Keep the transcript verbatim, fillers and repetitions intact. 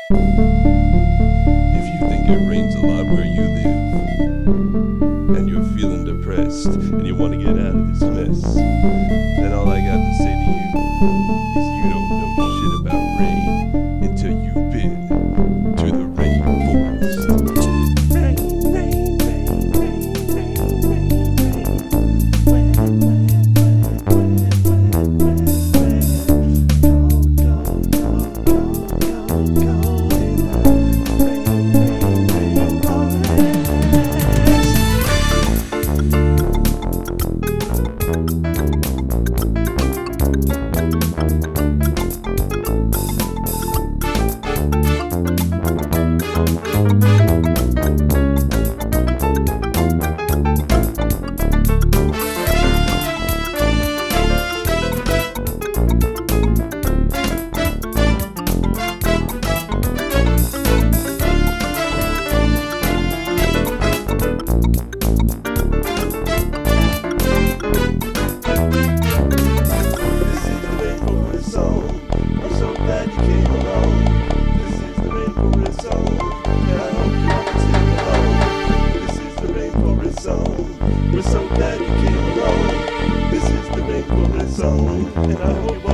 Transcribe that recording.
If you think it rains a lot where you live, and you're feeling depressed, and you want to get out of this mess, then all I got to say to you is you don't know shit about rain until you've been to the rainforest. Rain, rain, rain, rain, rain, rain, rain, wet, wet, wet, wet, wet, wet, wet, cold, cold, cold, cold, cold, cold in the rain, rain, rain, forest. We're so glad you came along. This is the rainforest song, and I hope